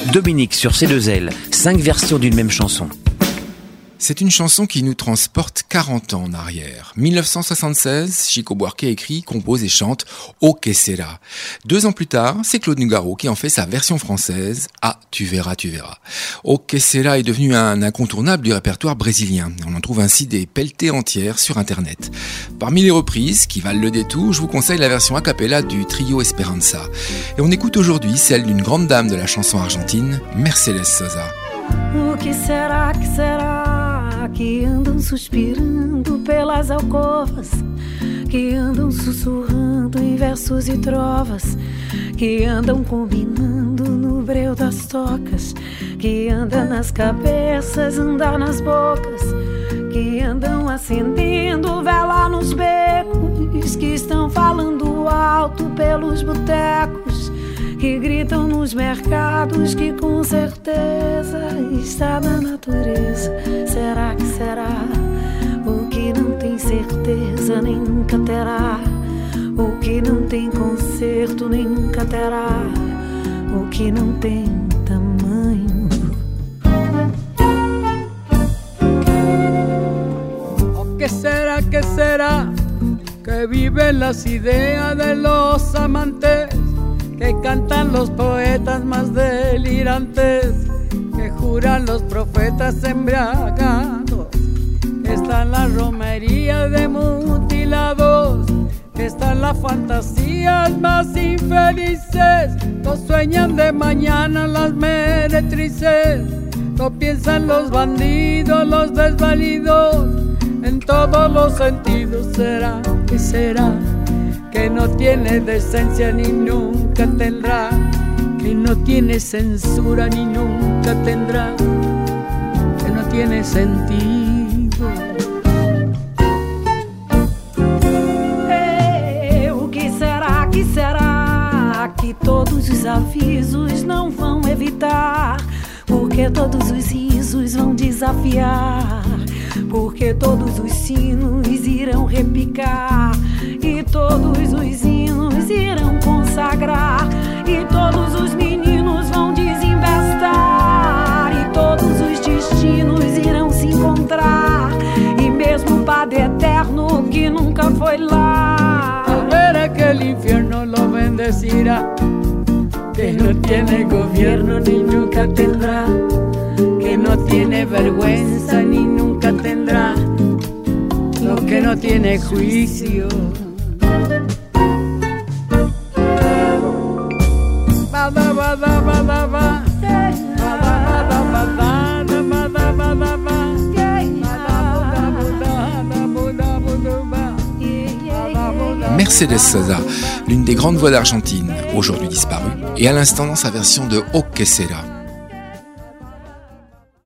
Dominique sur C2L, 5 versions d'une même chanson. C'est une chanson qui nous transporte 40 ans en arrière. 1976, Chico Buarque écrit, compose et chante O Que Sera. 2 ans plus tard, c'est Claude Nougaro qui en fait sa version française, Ah, tu verras, tu verras. O Que Sera est devenu un incontournable du répertoire brésilien. On en trouve ainsi des pelletées entières sur Internet. Parmi les reprises qui valent le détour, je vous conseille la version a cappella du trio Esperanza. Et on écoute aujourd'hui celle d'une grande dame de la chanson argentine, Mercedes Sosa. O que será que andam suspirando pelas alcovas, que andam sussurrando em versos e trovas, que andam combinando no breu das tocas, que anda nas cabeças, anda nas bocas, que andam acendendo vela nos becos, que estão falando alto pelos botecos, que gritam nos mercados, que com certeza está na natureza. Será que será? O que não tem certeza nem nunca terá. O que não tem conserto nem nunca terá. O que não tem tamanho. O que será que viven las ideas de los amantes, que cantan los poetas más delirantes, que juran los profetas embriagados, que están las romerías de mutilados, que están las fantasías más infelices, no sueñan de mañana las meretrices, no piensan los bandidos, los desvalidos, en todos los sentidos. Será que será que no tiene decencia ni nunca tendrá, que no tiene censura ni nunca tendrá, que no tiene sentido. O que será que todos os avisos não vão evitar, porque todos os risos vão desafiar, porque todos os sinos irão repicar, e todos os hinos irão consagrar, e todos os meninos vão desembestar, e todos os destinos irão se encontrar, e mesmo o Padre Eterno que nunca foi lá, al ver que el infierno lo bendecirá, que no tiene gobierno ni nunca tendrá, que no tiene vergüenza ni nunca tendrá, lo que no tiene juicio. Mercedes Sosa, l'une des grandes voix d'Argentine, aujourd'hui disparue, et à l'instant dans sa version de O Que Sera.